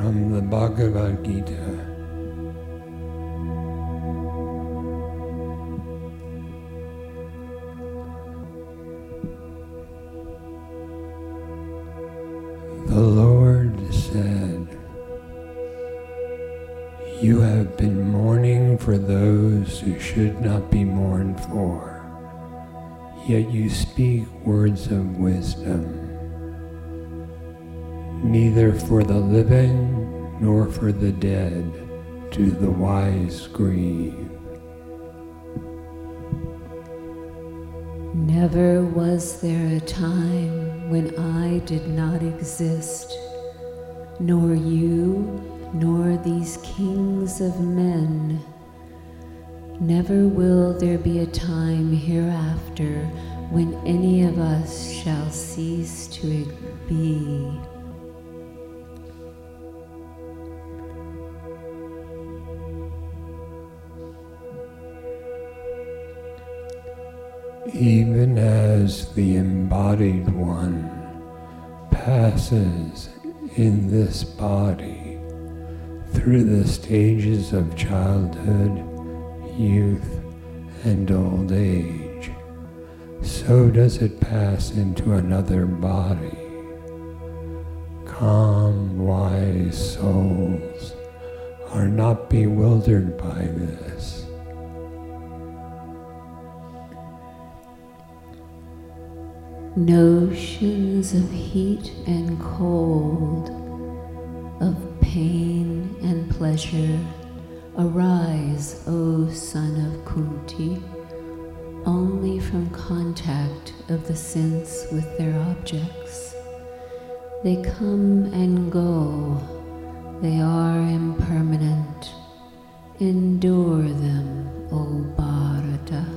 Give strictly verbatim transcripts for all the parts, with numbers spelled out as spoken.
from the Bhagavad Gita. The Lord said, "You have been mourning for those who should not be mourned for, yet you speak words of wisdom. Neither for the living nor for the dead do the wise grieve." Never was there a time when I did not exist, nor you, nor these kings of men. Never will there be a time hereafter when any of us shall cease to be. Even as the embodied one passes in this body through the stages of childhood, youth, and old age, so does it pass into another body. Calm, wise souls are not bewildered by this. Notions of heat and cold, of pain and pleasure, arise, O son of Kunti, only from contact of the sense with their objects. They come and go, they are impermanent. Endure them, O Bharata.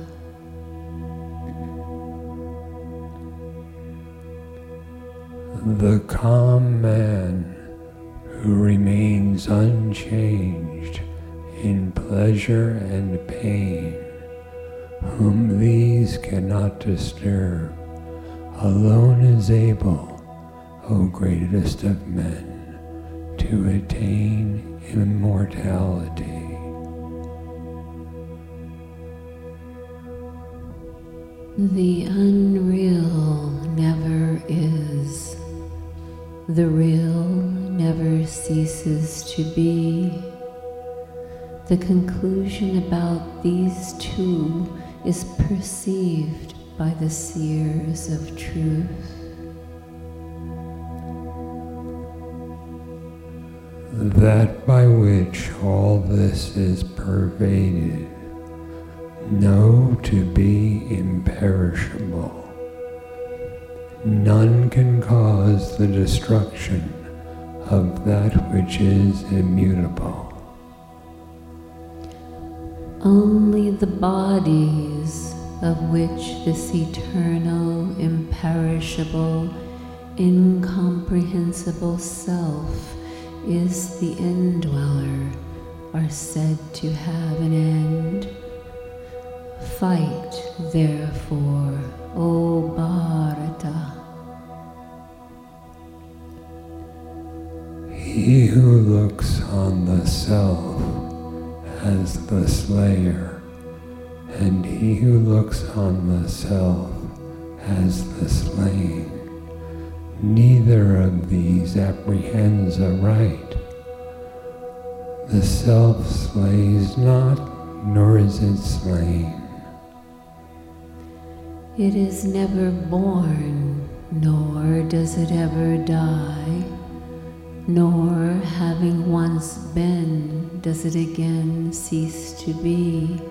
The calm man who remains unchanged in pleasure and pain, whom these cannot disturb, alone is able, O greatest of men, to attain immortality. The unreal never is. The real never ceases to be. The conclusion about these two is perceived by the seers of truth. That by which all this is pervaded, know to be imperishable. None can cause the destruction of that which is immutable. Only the bodies of which this eternal, imperishable, incomprehensible self is the indweller are said to have an end. Fight, therefore, O Bharata. He who looks on the self as the slayer, and he who looks on the self as the slain, neither of these apprehends aright. The self slays not, nor is it slain. It is never born, nor does it ever die, nor having once been does it again cease to be.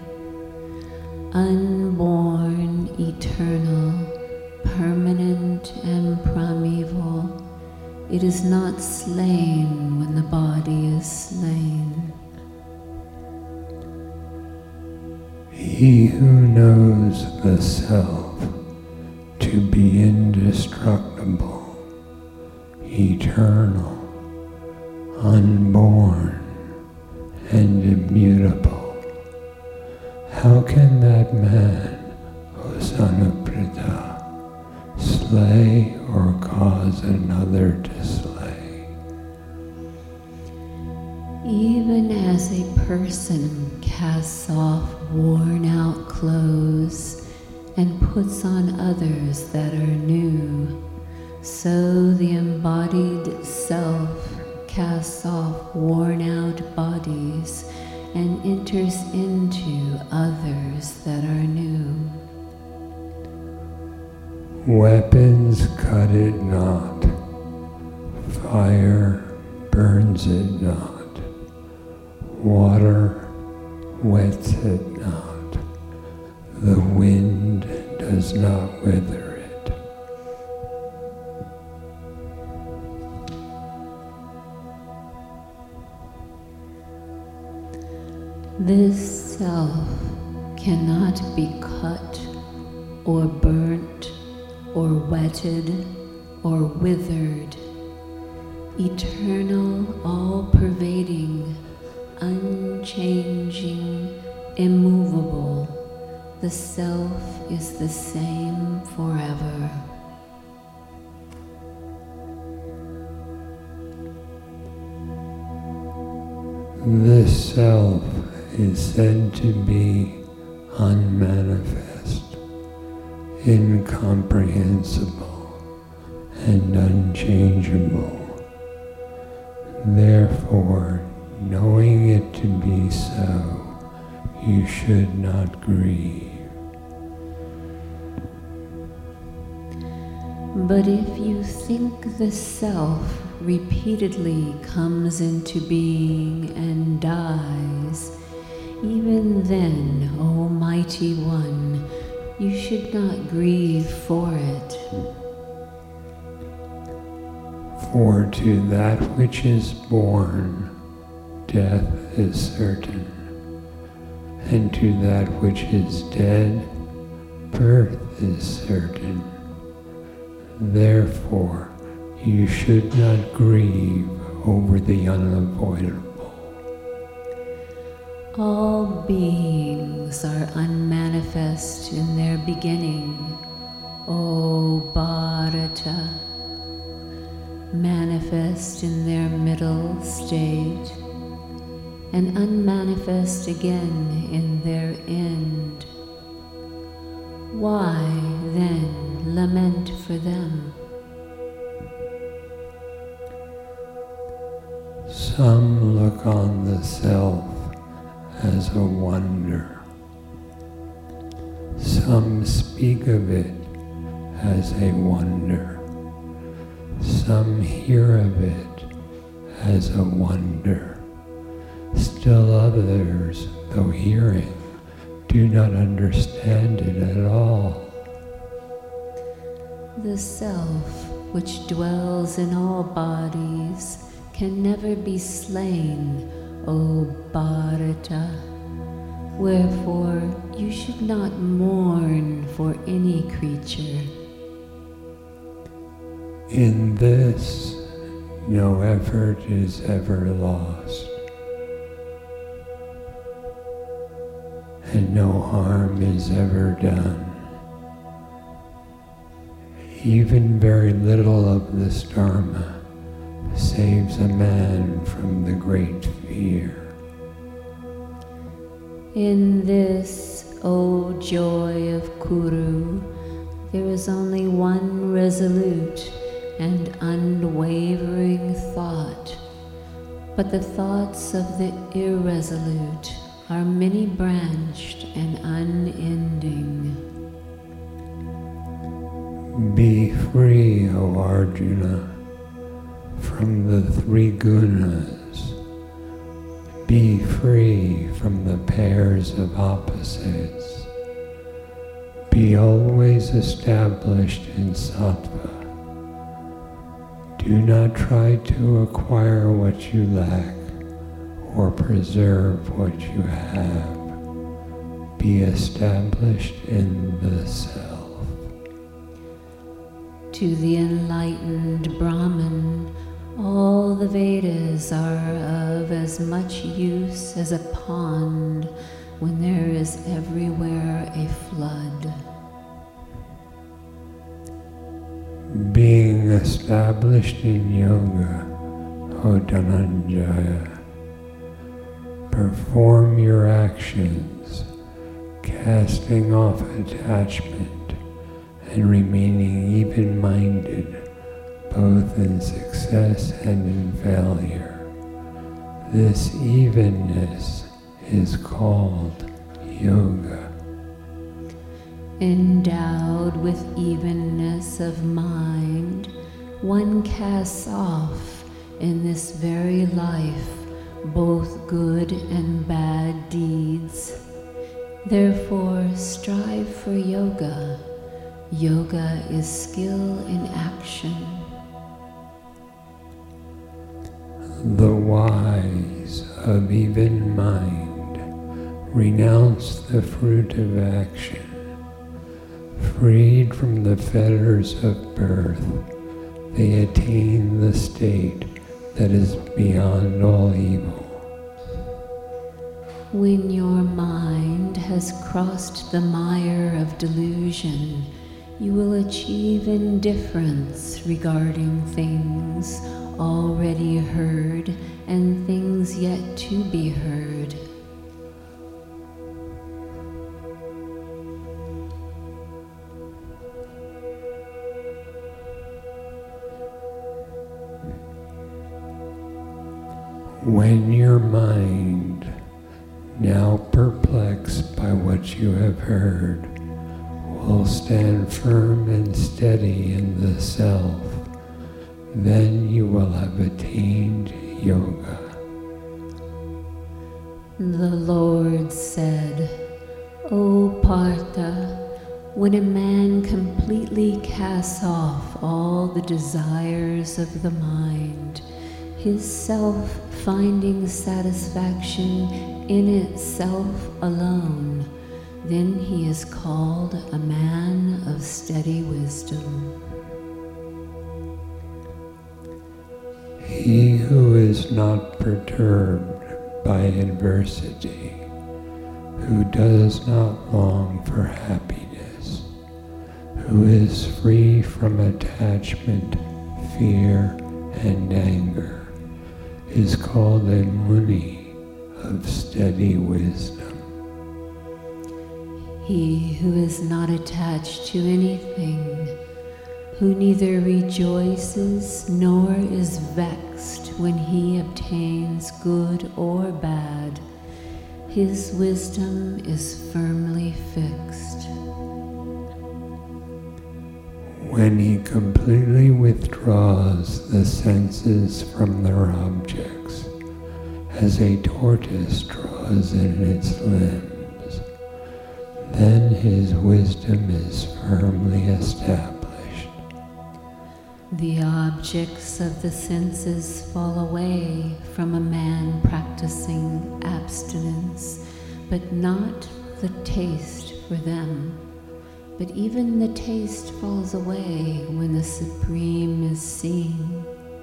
Unborn, eternal, permanent and primeval, it is not slain when the body is slain. He who knows the self to be indestructible, eternal, unborn, and immutable, how can that man, O son of Pritha, slay or cause another to slay? Even as a person casts off worn-out clothes and puts on others that are new, so the embodied self casts off worn-out bodies and enters into others that are new. Weapons cut it not, fire burns it not, water wets it not, the wind does not wither it. This self cannot be cut or burnt or wetted or withered. Eternal, all-pervading, unchanging, immovable, the self is the same forever. This self is said to be unmanifest, incomprehensible, and unchangeable. Therefore, knowing it to be so, you should not grieve. But if you think the self repeatedly comes into being and dies, even then, O Mighty One, you should not grieve for it. For to that which is born, death is certain, and to that which is dead, birth is certain. Therefore, you should not grieve over the unavoidable. All beings are unmanifest in their beginning, O Bharata, manifest in their middle state, and unmanifest again in their end. Why, then, lament for them? Some look on the self as a wonder. Some speak of it as a wonder. Some hear of it as a wonder. Still others, though hearing, do not understand it at all. The self, which dwells in all bodies, can never be slain, O Bharata. Wherefore, you should not mourn for any creature. In this, no effort is ever lost, and no harm is ever done. Even very little of this Dharma saves a man from the great fear. In this, O joy of Kuru, there is only one resolute and unwavering thought, but the thoughts of the irresolute are many-branched and unending. Be free, O Arjuna, from the three gunas. Be free from the pairs of opposites. Be always established in sattva. Do not try to acquire what you lack or preserve what you have. Be established in the self. To the enlightened Brahman, all the Vedas are of as much use as a pond when there is everywhere a flood. Being established in yoga, O Dhananjaya, Perform your actions, casting off attachment and remaining even-minded both in success and in failure. This evenness is called yoga. Endowed with evenness of mind, one casts off in this very life both good and bad deeds. Therefore, strive for yoga. Yoga is skill in action. The wise of even mind renounce the fruit of action. Freed from the fetters of birth, they attain the state that is beyond all evil. When your mind has crossed the mire of delusion, you will achieve indifference regarding things already heard and things yet to be heard. When your mind, now perplexed by what you have heard, will stand firm and steady in the self, then you will have attained yoga. The Lord said, O Partha, when a man completely casts off all the desires of the mind, his self finding satisfaction in itself alone, then he is called a man of steady wisdom. He who is not perturbed by adversity, who does not long for happiness, who is free from attachment, fear, and anger, is called a Muni of steady wisdom. He who is not attached to anything, who neither rejoices nor is vexed when he obtains good or bad, his wisdom is firmly fixed. When he completely withdraws the senses from their objects, as a tortoise draws in its limbs, then his wisdom is firmly established. The objects of the senses fall away from a man practicing abstinence, but not the taste for them. But even the taste falls away when the Supreme is seen.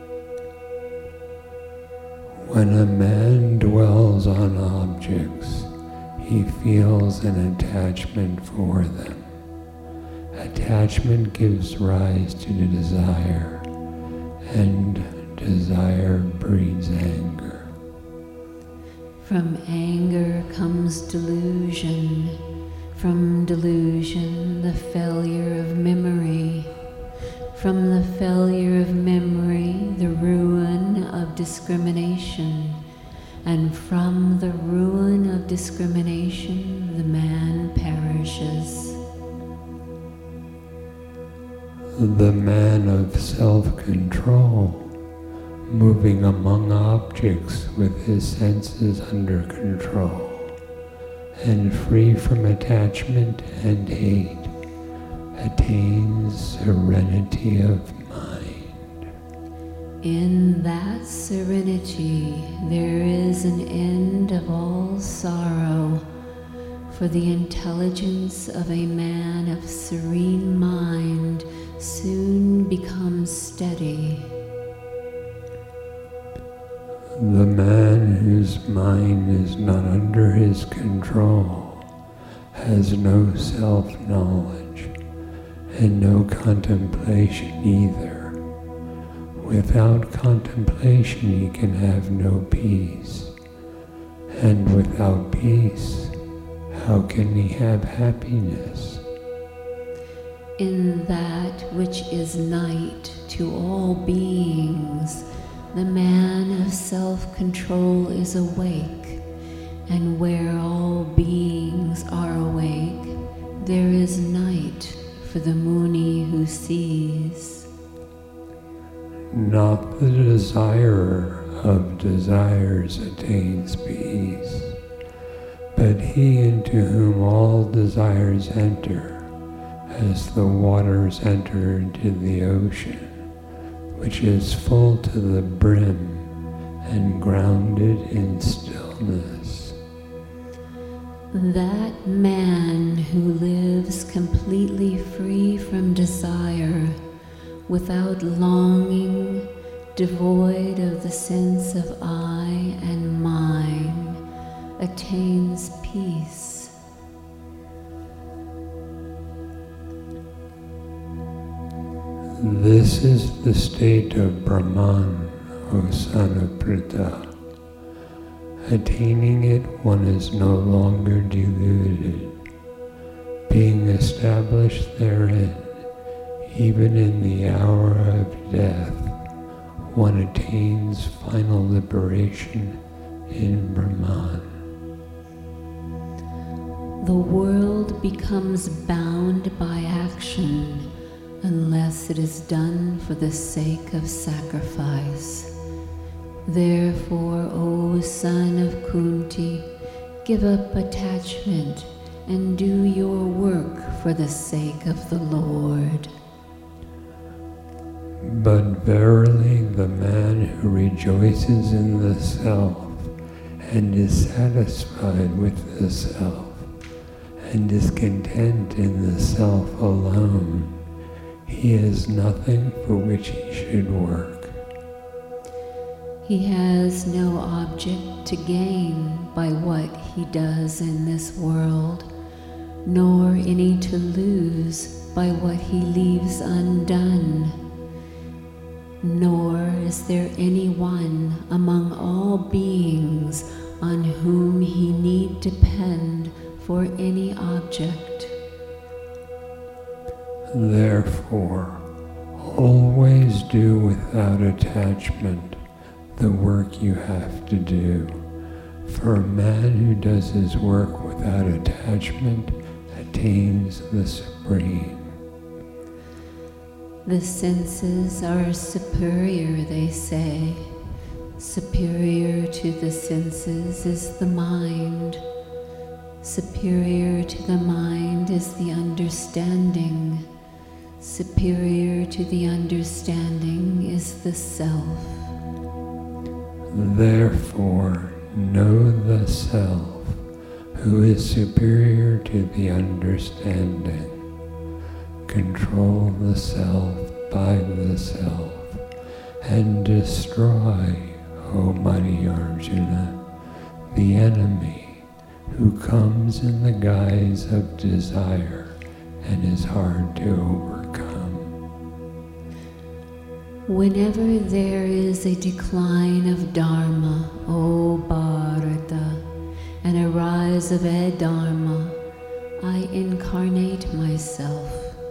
When a man dwells on objects, he feels an attachment for them. Attachment gives rise to desire, and desire breeds anger. From anger comes delusion. From delusion, the failure of memory. From the failure of memory, the ruin of discrimination. And from the ruin of discrimination, the man perishes. The man of self-control, moving among objects with his senses under control, and free from attachment and hate, attains serenity of mind. In that serenity there is an end of all sorrow, for the intelligence of a man of serene mind soon becomes steady. The man whose mind is not under his control has no self-knowledge and no contemplation either. Without contemplation he can have no peace, and peace, how can he have happiness? In that which is night to all beings, the man of self-control is awake, and where all beings are awake, there is night for the Muni who sees. Not the desirer of desires attains peace, but he into whom all desires enter, as the waters enter into the ocean, which is full to the brim and grounded in stillness. That man who lives completely free from desire, without longing, devoid of the sense of I and mine, attains peace. This is the state of Brahman, O son of Pritha. Attaining it, one is no longer deluded. Being established therein, even in the hour of death, one attains final liberation in Brahman. The world becomes bound by action unless it is done for the sake of sacrifice. Therefore, O son of Kunti, give up attachment and do your work for the sake of the Lord. But verily the man who rejoices in the self and is satisfied with the self and is content in the self alone, he has nothing for which he should work. He has no object to gain by what he does in this world, nor any to lose by what he leaves undone. Nor is there anyone among all beings on whom he need depend for any object. Therefore, always do without attachment the work you have to do. For a man who does his work without attachment attains the supreme. The senses are superior, they say. Superior to the senses is the mind. Superior to the mind is the understanding. Superior to the understanding is the self. Therefore, know the self, who is superior to the understanding. Control the self by the self, and destroy, O mighty Arjuna, the enemy who comes in the guise of desire and is hard to overcome. Whenever there is a decline of Dharma, O Bharata, and a rise of Adharma, I incarnate myself.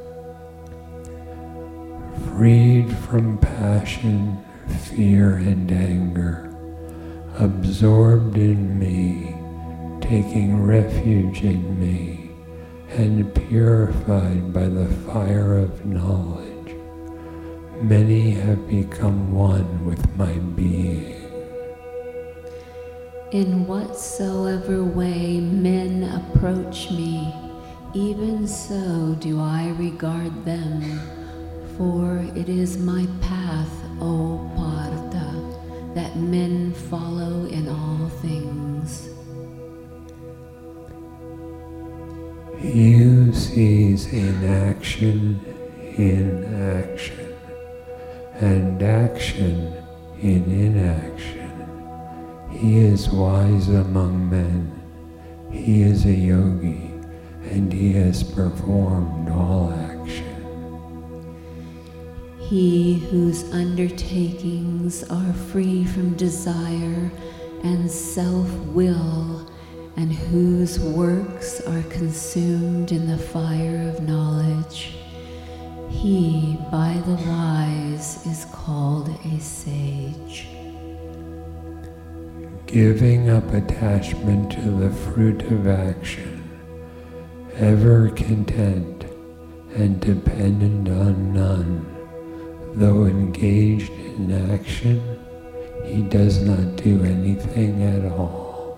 Freed from passion, fear, and anger, absorbed in me, taking refuge in me, and purified by the fire of knowledge, many have become one with my being. In whatsoever way men approach me, even so do I regard them, for it is my path, O Partha, that men follow in all things. He who sees inaction in action, and action in inaction, he is wise among men. He is a yogi, and he has performed all action. He whose undertakings are free from desire and self-will, and whose works are consumed in the fire of knowledge, he by the wise is called a sage. Giving up attachment to the fruit of action, ever content and dependent on none, though engaged in action, he does not do anything at all.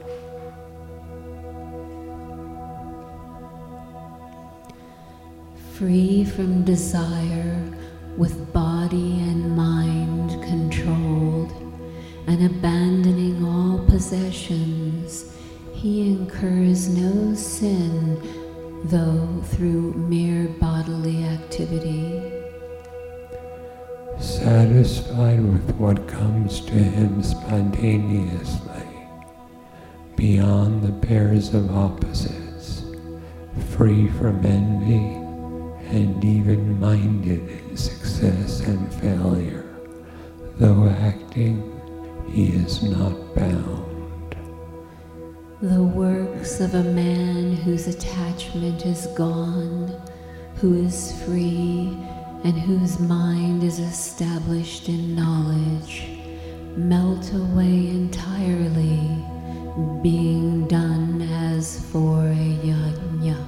Free from desire, with body and mind controlled, and abandoning all possessions, he incurs no sin, though through mere bodily activity. Satisfied with what comes to him spontaneously, beyond the pairs of opposites, free from envy, and even-minded in success and failure, though acting, he is not bound. The works of a man whose attachment is gone, who is free, and whose mind is established in knowledge, melt away entirely, being done as for a yajna.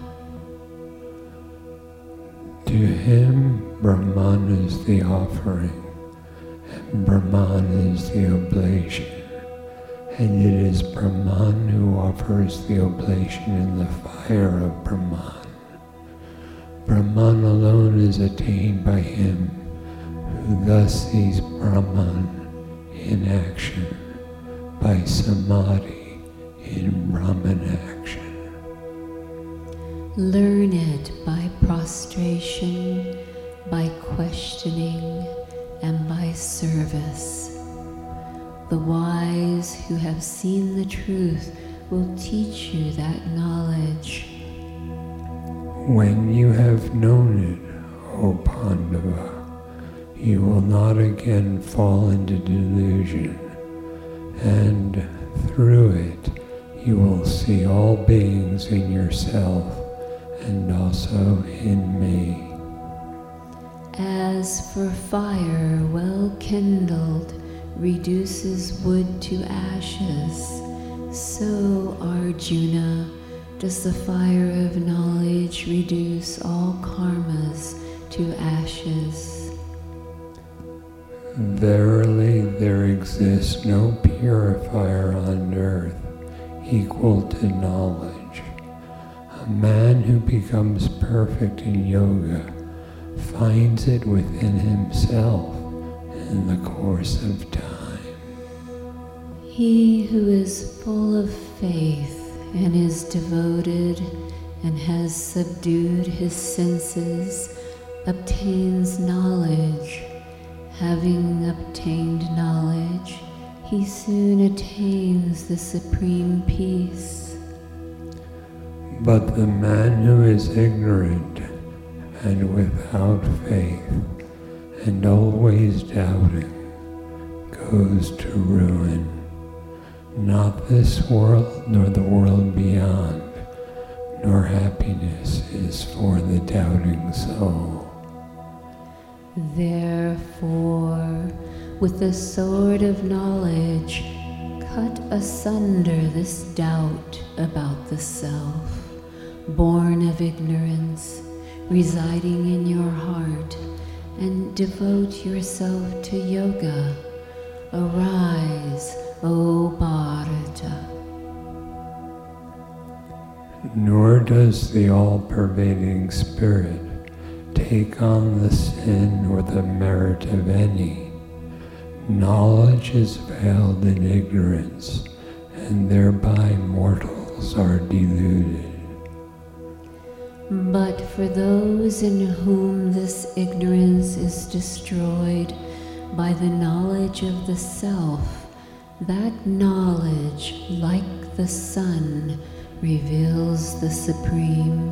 To him, Brahman is the offering, and Brahman is the oblation, and it is Brahman who offers the oblation in the fire of Brahman. Brahman alone is attained by him who thus sees Brahman in action, by samadhi in Brahman action. Learn it by prostration, by questioning, and by service. The wise who have seen the truth will teach you that knowledge. When you have known it, O Pandava, you will not again fall into delusion, and through it you will see all beings in yourself and also in me. As for fire well kindled reduces wood to ashes, so, Arjuna, does the fire of knowledge reduce all karmas to ashes. Verily, there exists no purifier on earth equal to knowledge. A man who becomes perfect in yoga finds it within himself in the course of time. He who is full of faith and is devoted and has subdued his senses obtains knowledge. Having obtained knowledge, he soon attains the supreme peace. But the man who is ignorant and without faith and always doubting goes to ruin. Not this world nor the world beyond, nor happiness is for the doubting soul. Therefore, with the sword of knowledge, cut asunder this doubt about the self, born of ignorance, residing in your heart, and devote yourself to yoga. Arise, O Bharata. Nor does the all-pervading spirit take on the sin or the merit of any. Knowledge is veiled in ignorance, and thereby mortals are deluded. But for those in whom this ignorance is destroyed by the knowledge of the self, that knowledge, like the sun, reveals the Supreme.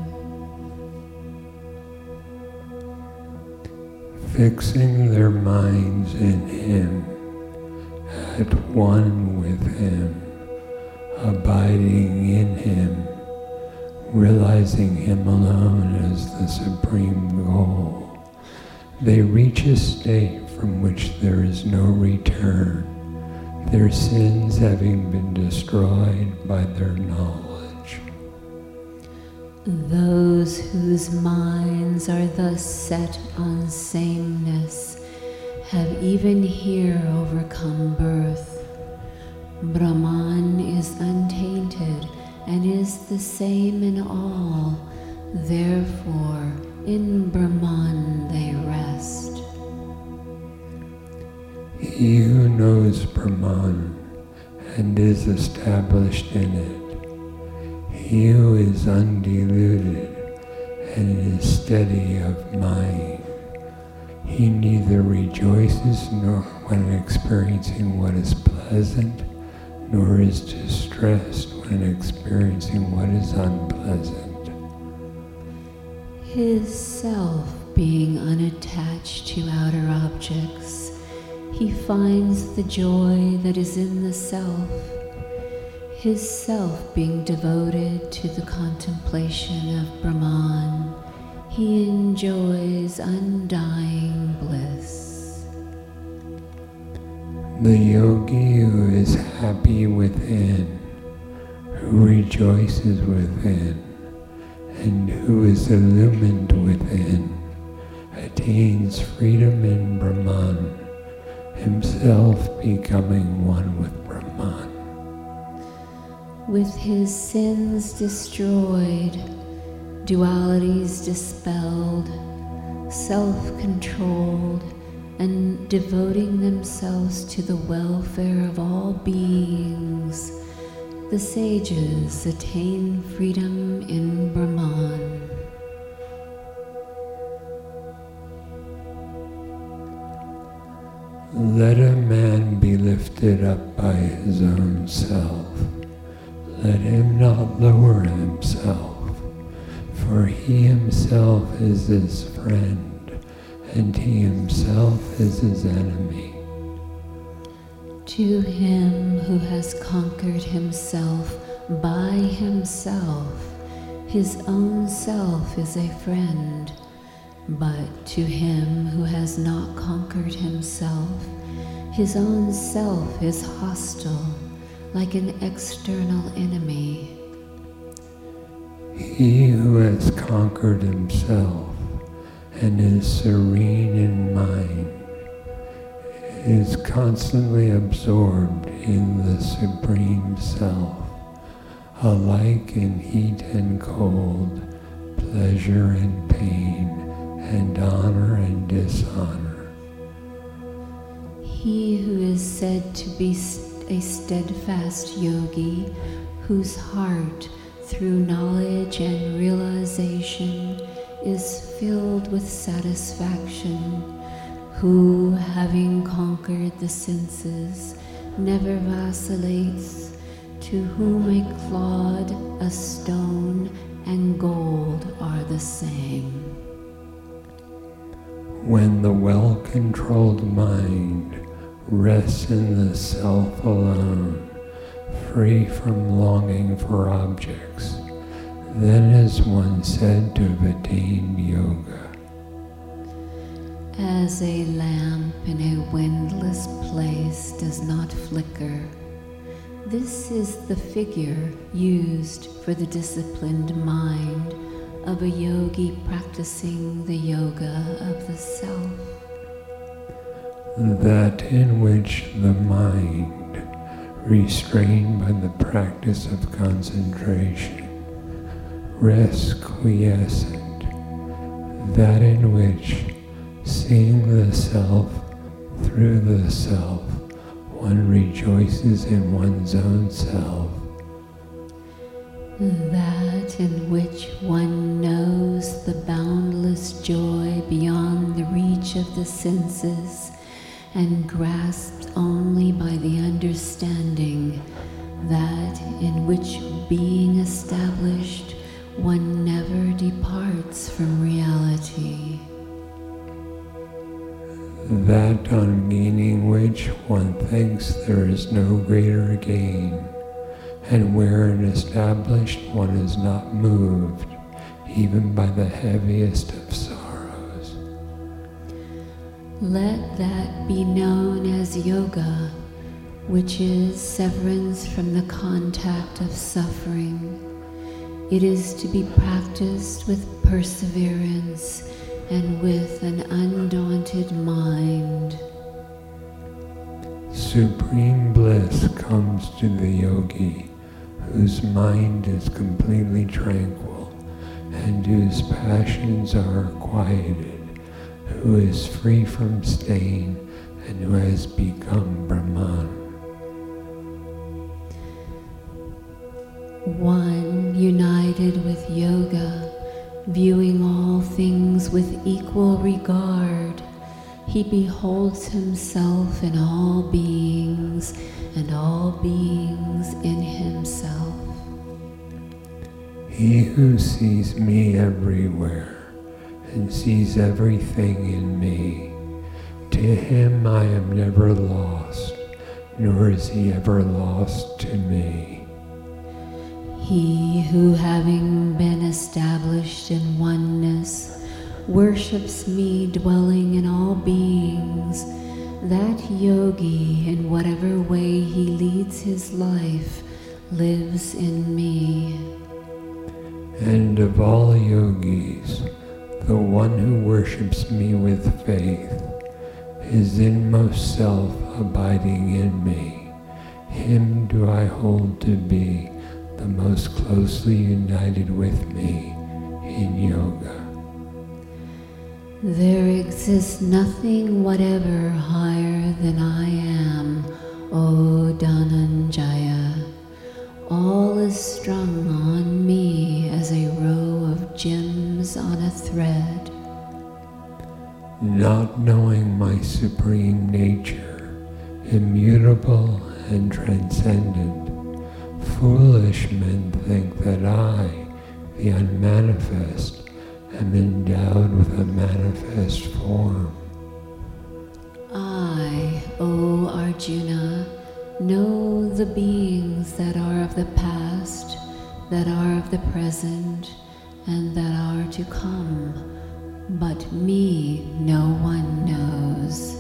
Fixing their minds in Him, at one with Him, abiding in him, realizing him alone as the supreme goal, they reach a state from which there is no return, their sins having been destroyed by their knowledge. Those whose minds are thus set on sameness have even here overcome birth. Brahman is untainted and is the same in all, therefore in Brahman they rest. He who knows Brahman and is established in it, he who is undiluted and is steady of mind, he neither rejoices nor when experiencing what is pleasant, nor is distressed when experiencing what is unpleasant. His self being unattached to outer objects, he finds the joy that is in the self. His self being devoted to the contemplation of Brahman, he enjoys undying bliss. The yogi who is happy within, who rejoices within, and who is illumined within, attains freedom in Brahman, himself becoming one with Brahman. With his sins destroyed, dualities dispelled, self-controlled, and devoting themselves to the welfare of all beings, the sages attain freedom in Brahman. Let a man be lifted up by his own self. Let him not lower himself, for he himself is his friend, and he himself is his enemy. To him who has conquered himself by himself, his own self is a friend, but to him who has not conquered himself, his own self is hostile, like an external enemy. He who has conquered himself and is serene in mind is constantly absorbed in the Supreme Self, alike in heat and cold, pleasure and pain, and honor and dishonor. He who is said to be a steadfast yogi, whose heart, through knowledge and realization, is filled with satisfaction, who, having conquered the senses, never vacillates, to whom a clod, a stone, and gold are the same. When the well-controlled mind rests in the self alone, free from longing for objects, then is one said to have attained yoga. As a lamp in a windless place does not flicker, this is the figure used for the disciplined mind of a yogi practicing the yoga of the self. That in which the mind, restrained by the practice of concentration, rests quiescent, that in which, seeing the self through the self, one rejoices in one's own self. That in which one knows the boundless joy beyond the reach of the senses and grasped only by the understanding, that in which, being established, one never departs from reality. That on gaining which one thinks there is no greater gain, and where an established one is not moved, even by the heaviest of sorrows. Let that be known as yoga, which is severance from the contact of suffering. It is to be practiced with perseverance and with an undaunted mind. Supreme bliss comes to the yogi whose mind is completely tranquil and whose passions are quieted, who is free from stain and who has become Brahman. One united with yoga, viewing all things with equal regard, he beholds himself in all beings and all beings in himself. He who sees me everywhere and sees everything in me, to him I am never lost, nor is he ever lost to me. He who, having been established in oneness, worships me dwelling in all beings, that yogi, in whatever way he leads his life, lives in me. And of all yogis, the one who worships me with faith, his inmost self abiding in me, him do I hold to be the most closely united with me in yoga. There exists nothing whatever higher than I am, O Dhananjaya. All is strung on me as a row of gems on a thread. Not knowing my supreme nature, immutable and transcendent, foolish men think that I, the unmanifest, am endowed with a manifest form. I, O Arjuna, know the beings that are of the past, that are of the present, and that are to come, but me no one knows.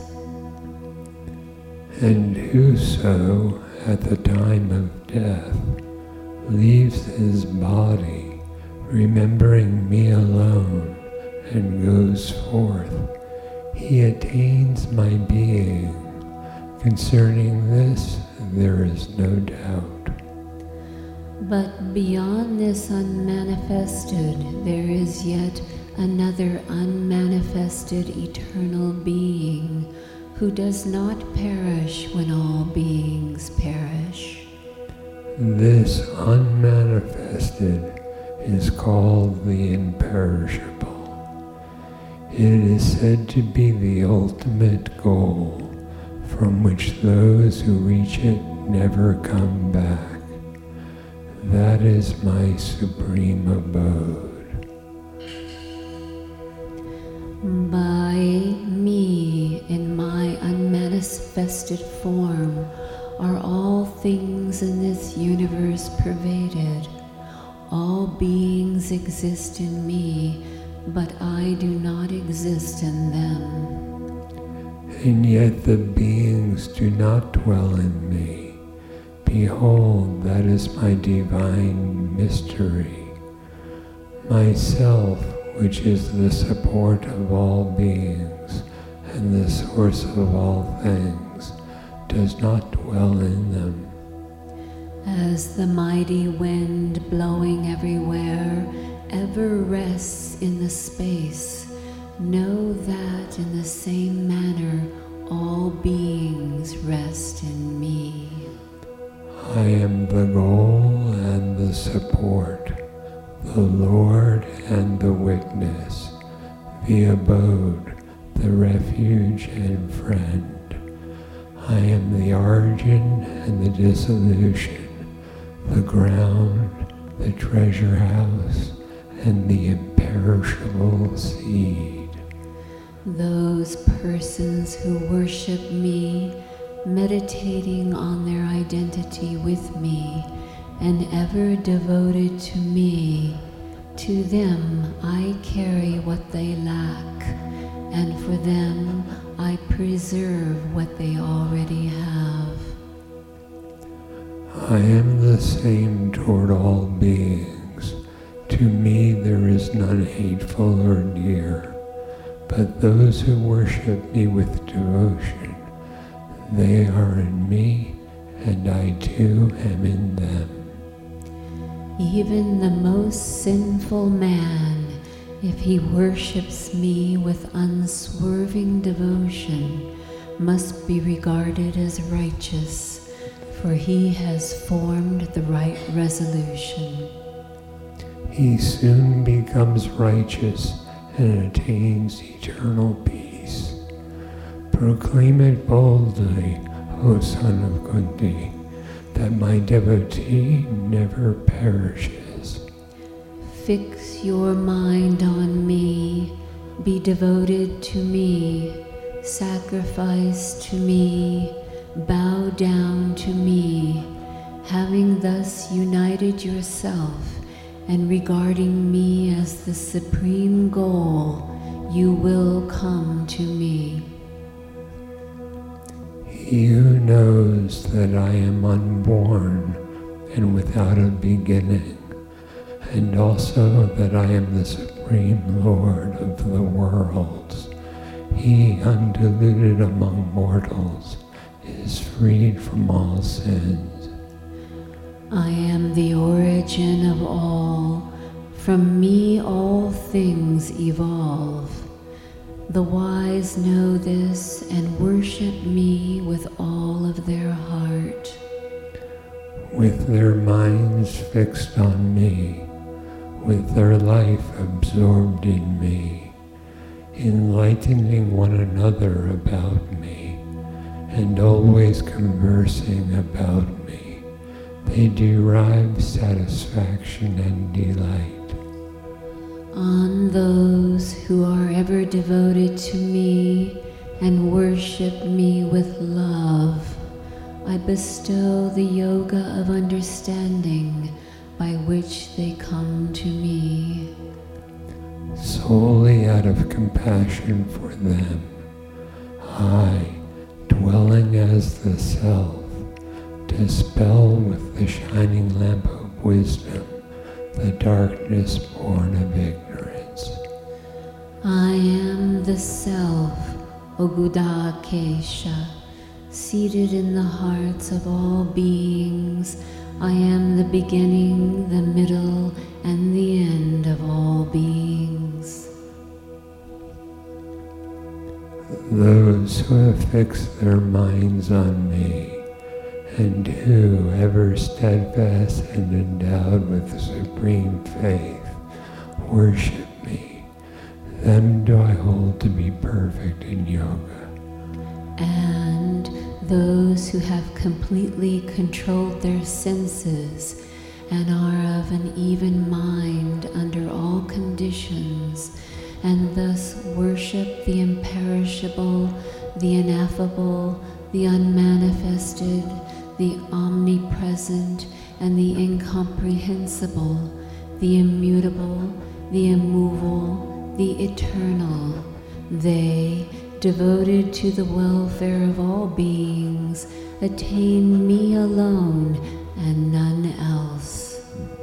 And whoso, at the time of death, leaves his body, remembering me alone, and goes forth, he attains my being. Concerning this, there is no doubt. But beyond this unmanifested, there is yet another unmanifested eternal being, who does not perish when all beings perish. This unmanifested is called the imperishable. It is said to be the ultimate goal, from which those who reach it never come back. That is my supreme abode. By me, in my unmanifested form, are all things in this universe pervaded. All beings exist in me, but I do not exist in them. And yet the beings do not dwell in me. Behold, that is my divine mystery. Myself, which is the support of all beings and the source of all things, does not dwell in them. As the mighty wind blowing everywhere ever rests in the space, know that in the same manner all beings rest in me. I am the goal and the support, the Lord and the witness, the abode, the refuge and friend. I am the origin and the dissolution, the ground, the treasure house, and the imperishable seed. Those persons who worship me, meditating on their identity with me, and ever devoted to me, to them I carry what they lack, and for them I preserve what they already have. I am the same toward all beings. To me there is none hateful or dear, but those who worship me with devotion, they are in me, and I too am in them. Even the most sinful man, if he worships me with unswerving devotion, must be regarded as righteous, for he has formed the right resolution. He soon becomes righteous and attains eternal peace. Proclaim it boldly, O son of Kunti, that my devotee never perishes. Fix your mind on me, be devoted to me, sacrifice to me, bow down to me, having thus united yourself and regarding me as the supreme goal, you will come to me. He who knows that I am unborn and without a beginning, and also that I am the supreme Lord of the worlds, he undiluted among mortals is freed from all sins. I am the origin of all. From me all things evolve. The wise know this and worship me with all of their heart. With their minds fixed on me, with their life absorbed in me, enlightening one another about me, and always conversing about me, they derive satisfaction and delight. On those who are ever devoted to me and worship me with love, I bestow the yoga of understanding by which they come to me. Solely out of compassion for them, I, dwelling as the self, dispel with the shining lamp of wisdom the darkness born of ignorance. I am the Self, Ogudakesha, seated in the hearts of all beings. I am the beginning, the middle, and the end of all beings. Those who have fixed their minds on me, and who, ever steadfast and endowed with supreme faith, worship me, them do I hold to be perfect in yoga. And those who have completely controlled their senses and are of an even mind under all conditions, and thus worship the imperishable, the ineffable, the unmanifested, the omnipresent, and the incomprehensible, the immutable, the immovable, the eternal. They, devoted to the welfare of all beings, attain me alone and none else.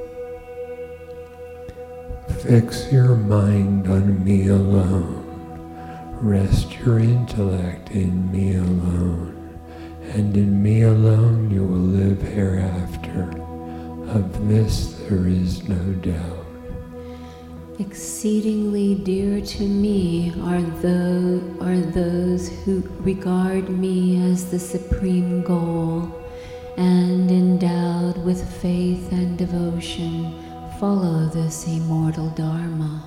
Fix your mind on me alone. Rest your intellect in me alone. And in me alone you will live hereafter. Of this there is no doubt. Exceedingly dear to me are those, are those who regard me as the supreme goal, and endowed with faith and devotion, follow this immortal Dharma.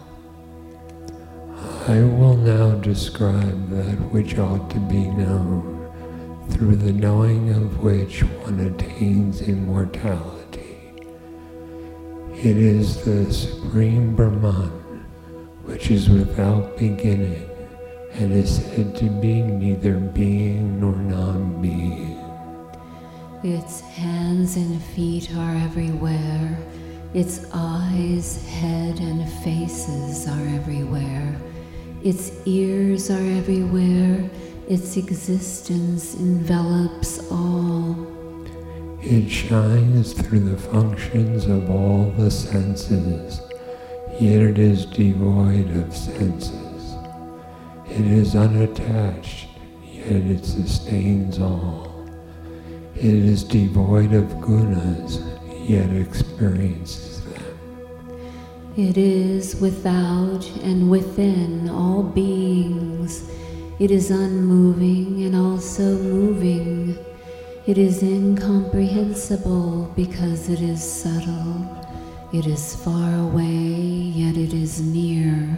I will now describe that which ought to be known, through the knowing of which one attains immortality. It is the Supreme Brahman, which is without beginning, and is said to be neither being nor non-being. Its hands and feet are everywhere. Its eyes, head, and faces are everywhere. Its ears are everywhere. Its existence envelops all. It shines through the functions of all the senses, yet it is devoid of senses. It is unattached, yet it sustains all. It is devoid of gunas, yet experiences them. It is without and within all beings. It is unmoving and also moving. It is incomprehensible because it is subtle. It is far away, yet it is near.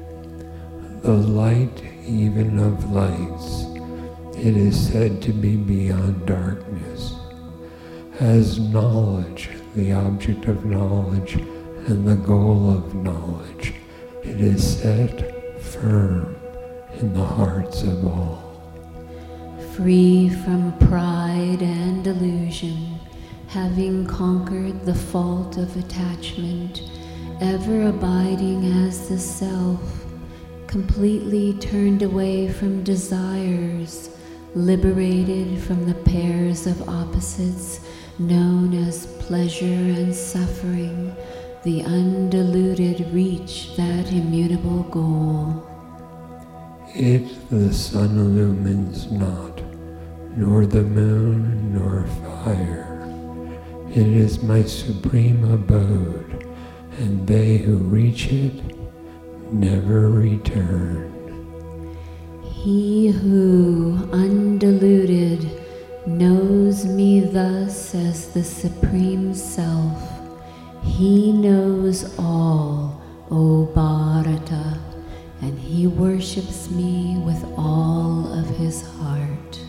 The light even of lights, it is said to be beyond darkness. As knowledge, the object of knowledge, and the goal of knowledge, it is set firm in the hearts of all. Free from pride and delusion, having conquered the fault of attachment, ever abiding as the self, completely turned away from desires, liberated from the pairs of opposites known as pleasure and suffering, the undiluted reach that immutable goal. It the sun illumines not, nor the moon, nor fire. It is my supreme abode, and they who reach it never return. He who, undiluted, knows me thus as the Supreme Self, he knows all, O Bharata, and he worships me with all of his heart.